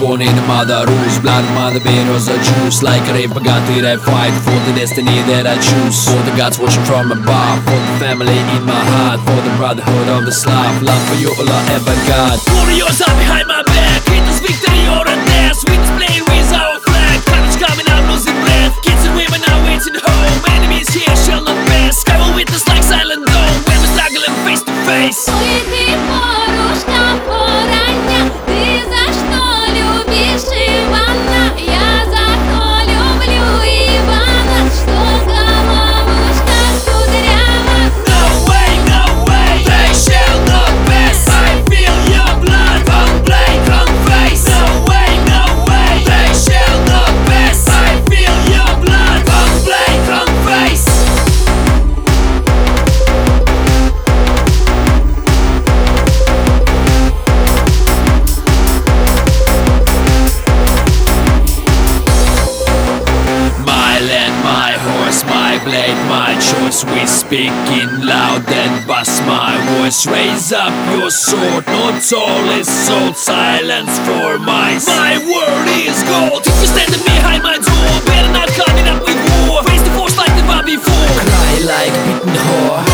born in a mother whose blood mother bears a juice. Like a rave bugatti, I fight for the destiny that I choose. For the gods watching from above, for the family in my heart, for the brotherhood of Islam. Love for you all I ever got. Warriors are behind my back, witness victory or a death. Witness playing with our flag, colors coming out losing breath. Kids and women are waiting home, enemies here shall not pass. Sky will witness like silent dome, when we struggle and face to face. Ой, ты порушка порання, ти за что любишь Ивана? Я за то люблю Ивана, что головушка кудрява. No way, they shall not pass. I feel your blood on blade on face. No way, they shall not pass. I feel your blood on blade on face. My land, my horse, my blade, my choice. We speaking loud and bust my voice. Raise up your sword, not all is sold. Silence for mice. My word is gold. If you're standing behind my door, better not coming up with war. Face the force like never before. Cry like beaten whore.